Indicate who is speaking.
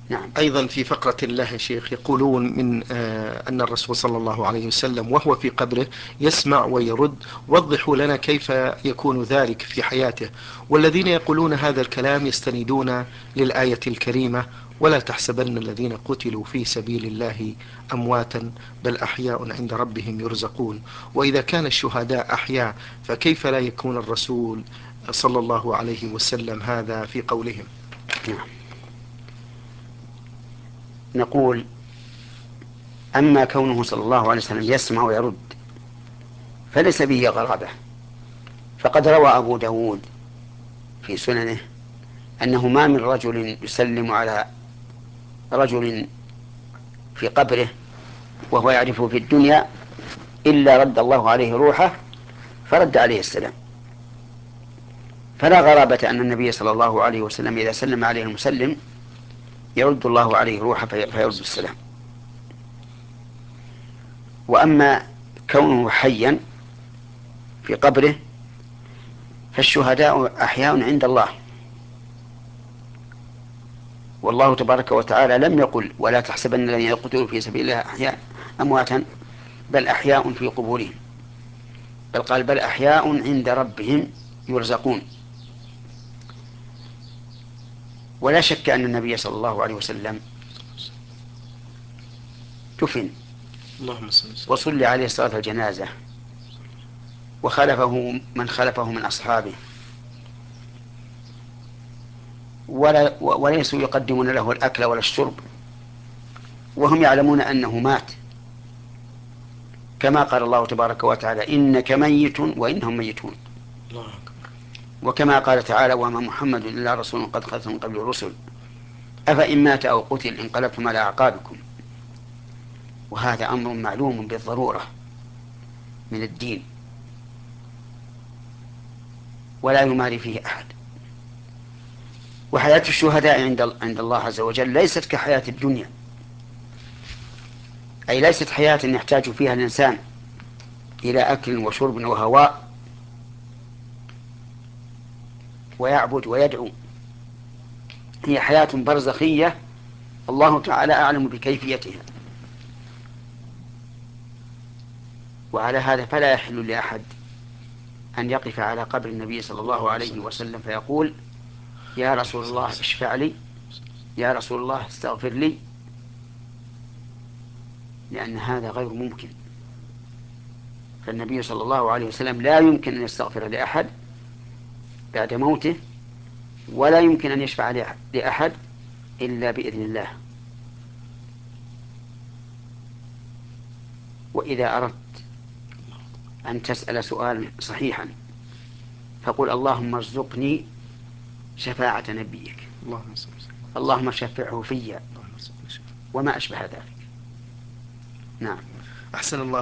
Speaker 1: نعم.
Speaker 2: أيضا في فقرة الله يا شيخ يقولون من أن الرسول صلى الله عليه وسلم وهو في قبره يسمع ويرد. وضحوا لنا كيف يكون ذلك في حياته. والذين يقولون هذا الكلام يستندون للآية الكريمة: ولا تحسبن الذين قتلوا في سبيل الله أمواتا بل أحياء عند ربهم يرزقون. وإذا كان الشهداء أحياء فكيف لا يكون الرسول صلى الله عليه وسلم هذا في قولهم؟
Speaker 1: نعم. نقول أما كونه صلى الله عليه وسلم يسمع ويرد فليس به غرابة، فقد روى أبو داود في سننه أنه ما من رجل يسلم على رجل في قبره وهو يعرفه في الدنيا إلا رد الله عليه روحه فرد عليه السلام. فلا غرابة أن النبي صلى الله عليه وسلم إذا سلم عليه المسلم يرد الله عليه روحه فيرد السلام. وأما كونه حيا في قبره فالشهداء أحياء عند الله، والله تبارك وتعالى لم يقل ولا تحسبن الذين يقتلوا في سبيل الله أحياء أمواتا بل أحياء في قبورهم، بل قال بل أحياء عند ربهم يرزقون. ولا شك أن النبي صلى الله عليه وسلم دفن
Speaker 2: اللهم صل وسلم.
Speaker 1: وصلي عليه صلاة الجنازة وخلفه من خلفه من أصحابه، وليسوا يقدمون له الأكل ولا الشرب وهم يعلمون أنه مات، كما قال الله تبارك وتعالى إنك ميت وإنهم ميتون.
Speaker 2: الله أكبر.
Speaker 1: وكما قال تعالى وما محمد إلا رسول قد خلت من قبل الرسل أفإن مات أو قتل انقلبتم على أعقابكم. وهذا أمر معلوم بالضرورة من الدين ولا يماري فيه أحد. وحياة الشهداء عند الله عز وجل ليست كحياة الدنيا، أي ليست حياة يحتاج فيها الإنسان إلى أكل وشرب وهواء ويعبد ويدعو، هي حياة برزخية الله تعالى أعلم بكيفيتها. وعلى هذا فلا يحل لأحد أن يقف على قبر النبي صلى الله
Speaker 2: اللهم
Speaker 1: عليه
Speaker 2: صل وسلم.
Speaker 1: وسلم فيقول يا
Speaker 2: اللهم
Speaker 1: رسول
Speaker 2: صل
Speaker 1: الله
Speaker 2: وسلم.
Speaker 1: اشفع لي، يا رسول الله استغفر لي، لأن هذا غير ممكن. فالنبي صلى الله عليه وسلم لا يمكن أن يستغفر لأحد بعد موته، ولا يمكن أن يشفع لأحد إلا بإذن الله. وإذا أردت أن تسأل سؤال صحيحا فقل اللهم ارزقني شفاعة نبيك،
Speaker 2: اللهم صل وسلم.
Speaker 1: اللهم شفعه في،
Speaker 2: اللهم صل وسلم.
Speaker 1: وما أشبه ذلك. نعم.
Speaker 2: أحسن الله